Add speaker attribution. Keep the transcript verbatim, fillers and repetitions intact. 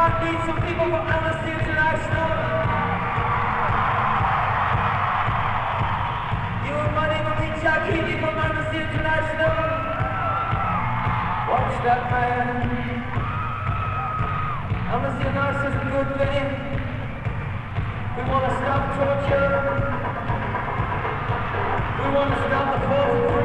Speaker 1: might need some people from Amnesty International. You and my name will be Jackie from Amnesty International. Watch that man. Amnesty International is a good thing. We want to stop torture. We want to stop the force.